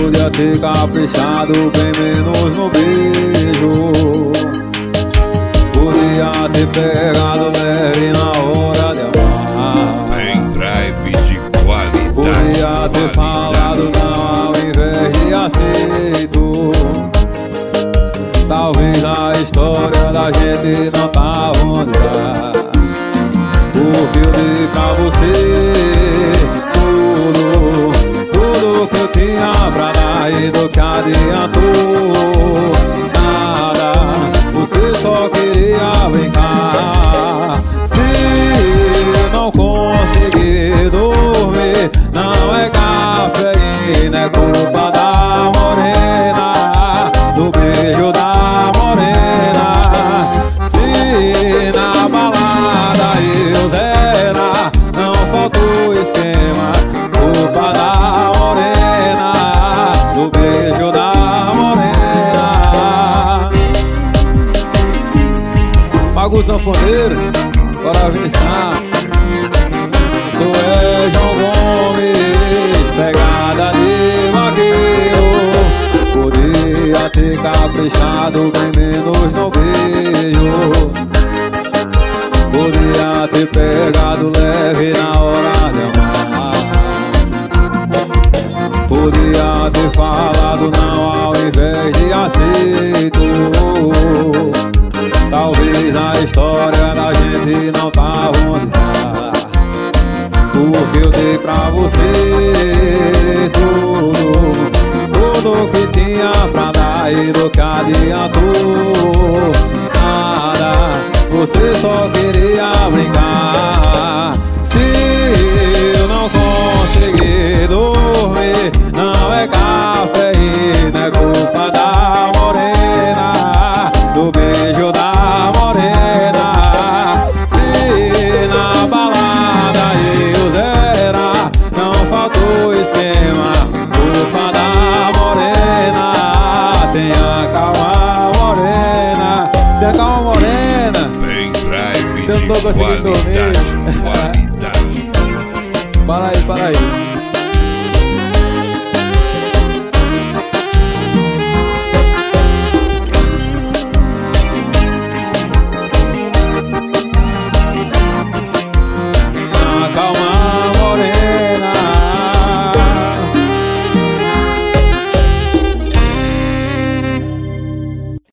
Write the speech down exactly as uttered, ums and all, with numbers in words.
Podia ter caprichado bem menos no beijo. Podia ter pegado leve na hora de amar. Pendrive de qualidade. Podia ter falado não ao invés de aceito. Talvez a história da gente não tá onde tá, porque eu dei pra você tudo, tudo que eu tinha pra dar e do que adiantou nada. Você só queria brincar. Se eu não conseguir dormir, não é cafeína, é culpa da morena, do beijo da morena. Se na balada eu zera, não faltou esquema, culpa da morena, do beijo da morena. Paga o sanfoneiro, bora avisar. Sou é João Gomes, pegada de vaqueiro. Podia ter caprichado bem menos no beijo. Podia ter pegado leve na hora de amar. Podia ter falado não ao invés de aceito. Talvez a história da gente não tá onde tá, porque eu dei pra você tudo, tudo que tinha pra dar e do que adiantou nada. Você só queria brincar. Se eu não conseguir dormir, não é cafeína, é culpa da morena, do beijo da morena. Se na balada eu zera, não faltou esquema, culpa da morena. Tenha calma, morena, tenha calma, morena. Pendrive Se eu não tô de conseguindo qualidade, dormir. qualidade. Para aí, para aí.